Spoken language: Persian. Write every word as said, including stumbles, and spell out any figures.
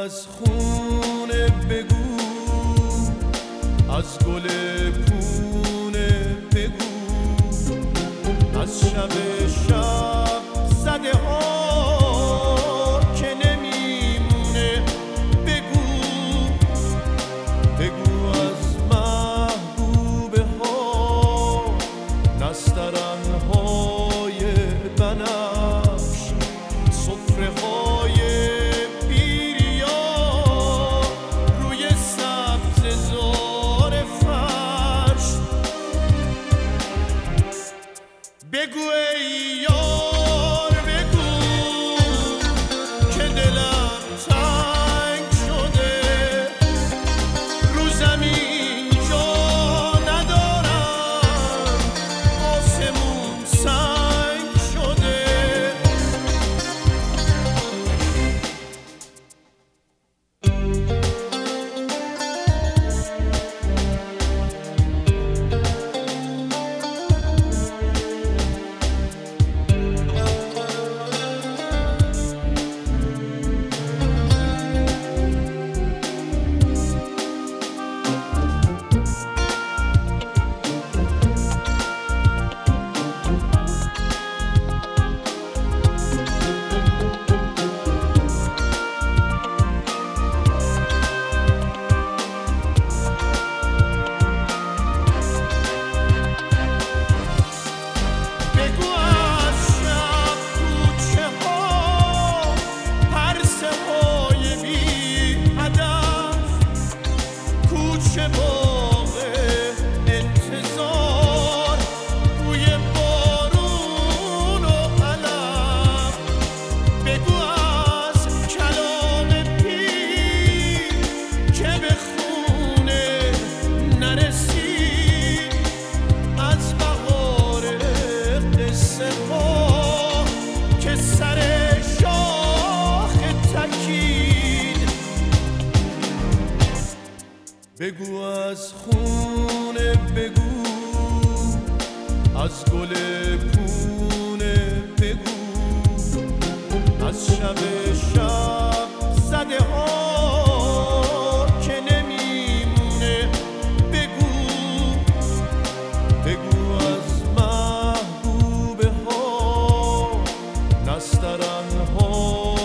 از خونه بگو، از گل پونه بگو، از شب شب زده ها که نمیمونه بگو، بگو از محبوبه ها، نسترن های بنفش، سفره های بیریا روی سبز زار فرش. بگو ای یار بگو که دلم تنگ شده، رو زمین جا ندارم، آسمون سنگ شده. بگو از خونه بگو، از گل پونه بگو، از شب شب زده ها که نمیمونه بگو، بگو از محبوبه ها، نسترن ها